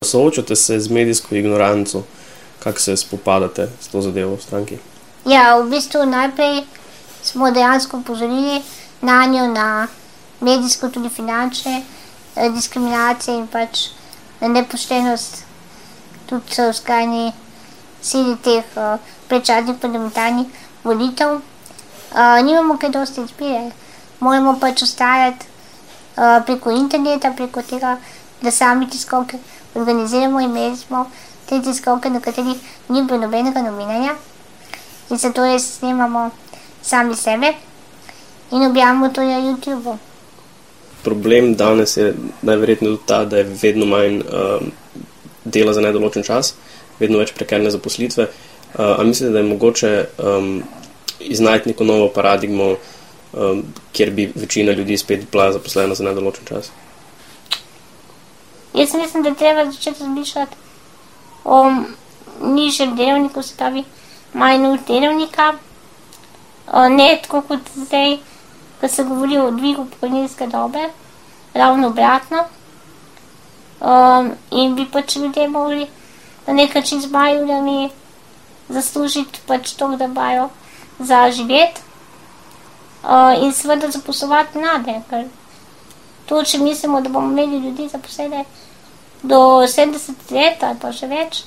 Soočate se z medijsko ignoranco? Kako se spopadate s to zadevo v stranki? Ja, v bistvu najprej smo dejansko upozorili na njo, na medijsko, tudi finančne diskriminacije in pač nepoštenost tudi v skrajni sili teh predčasnih parlamentarnih volitev. Nimamo kaj dosti izbire. Moramo pač ostajati preko interneta, preko tega, da sami tiskovke organiziramo. Imeli smo te tiskovke, na katerih ni bilo nobenega novinarja. In zato res snemamo sami sebe in objavimo to na YouTubeu. Problem danes je najverjetneje tudi ta, da je vedno manj dela za nedoločen čas, vedno več prekerne zaposlitve. A mislite, da je mogoče iznajti neko novo paradigmo, kjer bi večina ljudi spet bila zaposlena za nedoločen čas? Jaz mislim, da treba začeti razmišljati o nižjem delovniku, se pravi manj ur delovnika, ne tako kot zdaj, ko se govori o dvigu pokojninske dobe, ravno obratno. In bi pač ljudje mogli na nek način z manj urami zaslužiti pač to, da imajo za živeti in seveda zaposlovati mlade, ker to, če mislimo, da bomo imeli ljudi zaposlene do 70 let ali pa še več,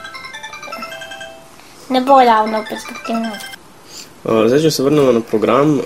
ne bo ravno perspektivno. Zdaj, če se vrnemo na program,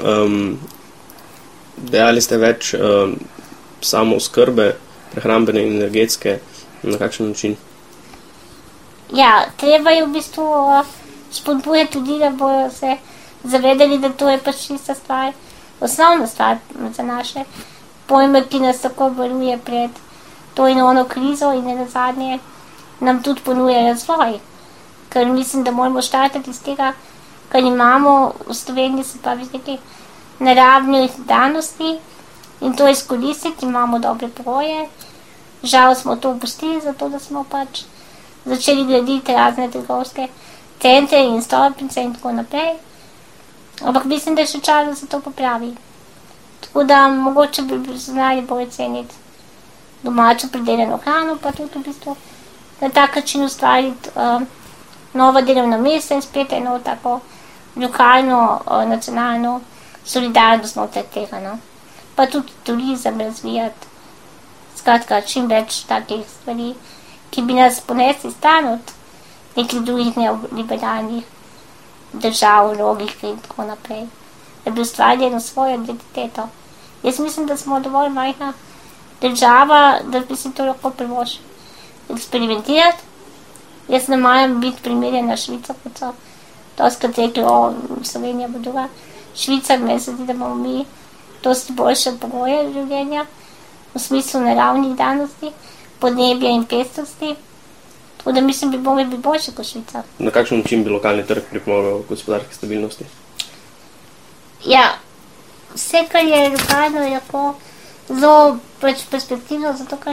dejali ste več samooskrbe, prehrambene in energetske, na kakšen način? Ja, treba je v bistvu spodbujati ljudi, da bojo se zavedali, da to je pač čista stvar, osnovna stvar za naše pojme, ki nas tako varuje pred to in ono krizo in nazadnje nam tudi ponuja razvoj. Ker mislim, da moramo štartati iz tega, kar imamo v Sloveniji, se pravi z nekaj naravnih danosti in to izkoristiti, imamo dobre pogoje. Žal smo to opustili, zato da smo pač začeli graditi razne trgovske centre in stolpnice in tako naprej. Ampak mislim, da je še čas, da se to popravi. Tako da mogoče bi znali bolj ceniti domačo pridelano hrano, pa tudi v bistvu na tak način ustvariti nova delovna mesta in spet eno tako lokalno, nacionalno solidarnost znotraj tega. No? Pa tudi turizem razvijati. Skratka, čim več takih stvari, ki bi nas ponesli stran od nekih drugih neoliberalnih držav, logike in tako naprej. Da bi ustvarili eno svojo identiteto. Jaz mislim, da smo dovolj majhna država, da bi si to lahko privoščili eksperimentirati. Jaz ne maram biti primerjena Švica, kot so doskrat rekli, Slovenija bo druga Švica, meni se zdi, da imamo mi dosti boljše pogoje življenja, v smislu naravnih danosti, podnebja in pestrosti. Tako da mislim, bi mogli biti boljše kot Švica. Na kakšen način bi lokalni trg pripomogel gospodarski stabilnosti? Ja, vse, kar je lokalno, je lahko zelo pač perspektivno, zato ker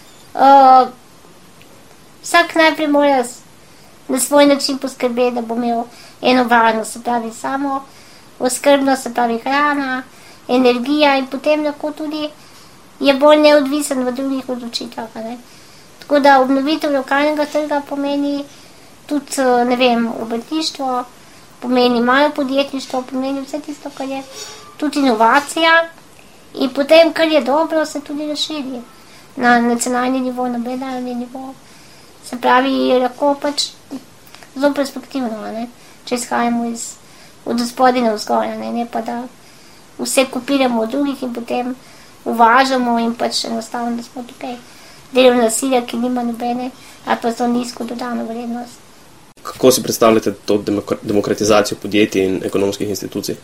vsak najprej mora na svoj način poskrbeti, da bo imel eno varnost, se pravi samo oskrbnost, se pravi hrana, energija in potem lahko tudi je bolj neodvisen v drugih odločitvah. Tako da obnovitev lokalnega trga pomeni tudi, ne vem, obrtništvo, pomeni malo podjetništvo, pomeni vse tisto, kar je tudi inovacija in potem, kar je dobro, se tudi razširi na nacionalni nivo, na mednarodni nivo. Se pravi, je lahko pač zelo perspektivno, če izhajamo od spodaj navzgor, ne pa da vse kopiramo od drugih in potem uvažamo in pač enostavno, da smo tukaj delovna sila, ki nima nobene ali pa zelo nizko dodano vrednost. Kako si predstavljate to demokratizacijo podjetij in ekonomskih institucij?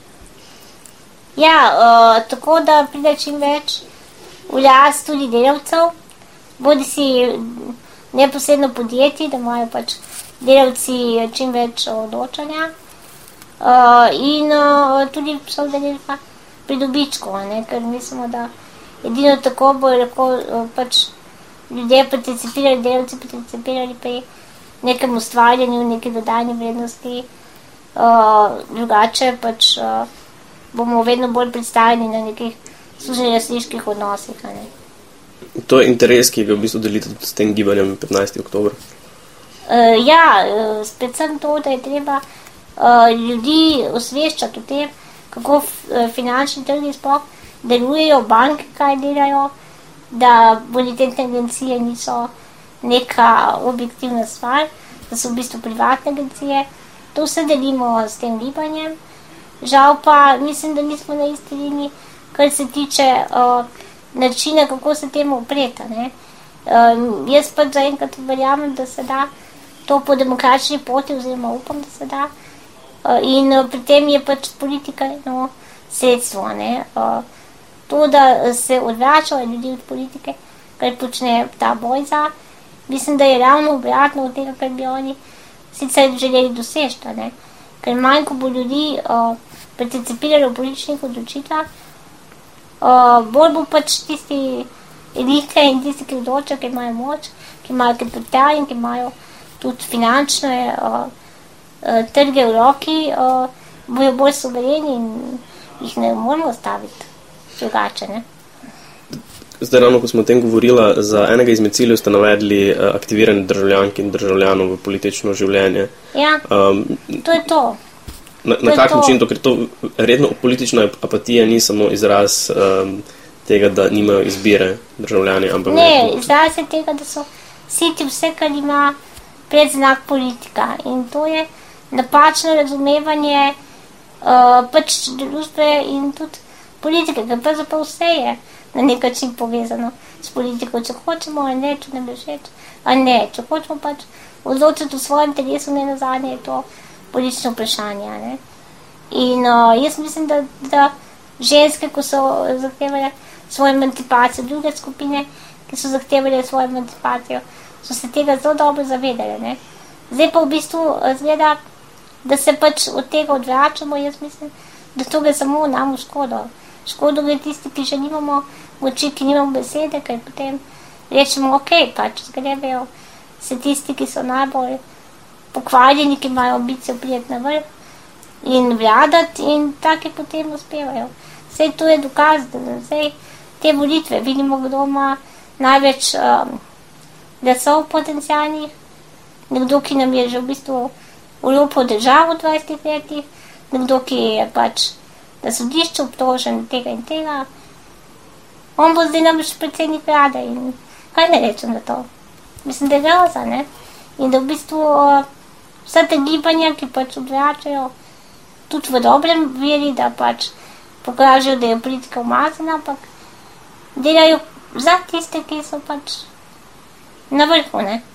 Ja, tako da pride čim več v last tudi delavcev, bodi si neposredno podjetij, da imajo pač delavci čim več odločanja in tudi so delili pri dobičku, ker mislimo, da edino tako bo lahko pač ljudje participirali, delavci participirali pri nekem ustvarjanju, neki dodani vrednosti, drugače pač bomo vedno bolj predstavljeni na nekih služnjelastniških odnosih. To je interes, ki ga v bistvu delite tudi s tem gibanjem 15. oktober. Predvsem to, da je treba ljudi osveščati o tem, kako finančni trgi sploh delujejo, banke kaj delajo, da bonitetne agencije niso neka objektivna stvar, da so v bistvu privatne agencije. To vse delimo s tem gibanjem. Žal pa mislim, da nismo na isti liniji, kar se tiče načina, kako se temu upreti. Jaz pa zaenkrat verjamem, da se da to po demokratični poti, oziroma upam, da se da. In pri tem je pač politika eno sredstvo. To, da se odvračajo ljudi od politike, kar počne ta boj za, mislim, da je ravno obratno od tega, kar bi oni sicer želeli doseči. Ker manj, ko bo ljudi participirali v političnih odločitvah, bolj bo pač tisti elite in tisti, ki odločajo, ki imajo moč, ki imajo kapital in ki imajo tudi finančne trge v roki, bojo bolj suvereni in jih ne moramo staviti drugače. Zdaj ravno, ko smo o tem govorila, za enega izmed ciljev ste navedli aktiviranje državljank in državljanov v politično življenje. Ja, to je to. Na kak način to? Ker to redno politična apatija ni samo izraz tega, da nimajo izbire državljani, ampak... Ne, izraz je tega, da so siti vse, kar ima predznak politika. In to je napačno razumevanje pač družbe in tudi politike, ker pravzaprav vse je na nek način povezano s politiko, če hočemo ali ne, če ne bi všeč, ali ne, če hočemo pač odločiti v svojem telesu, ne nazadnje je to politično vprašanje. In jaz mislim, da ženske, ko so zahtevali svojo emancipacijo, druge skupine, ki so zahtevali svojo emancipacijo, so se tega zelo dobro zavedali. Zdaj pa v bistvu zgleda, da se pač od tega odvračamo, jaz mislim, da to gre samo nam v škodo. Škodo gre tisti, ki že nimamo moči, ki nimamo besede, ker potem rečemo, ok, pač zgrebejo se tisti, ki so najbolj pokvarjeni, ki imajo ambicijo priti na vrh in vladati in taki potem uspevajo. Vse to je dokaz, da zdaj te volitve vidimo, kdo ima največ glasov potencialnih, nekdo, ki nam je že v bistvu ulupil državo v 20 letih, nekdo, ki je pač na sodišču obtožen tega in tega. On bo zdaj namreč predsednik vlade in kaj ne rečem na to? Mislim, da je groza, In da v bistvu vsa te gibanja, ki pač odvračajo tudi v dobrem veri, da pač pokažejo, da je politika umazana, ampak delajo za tiste, ki so pač na vrhu,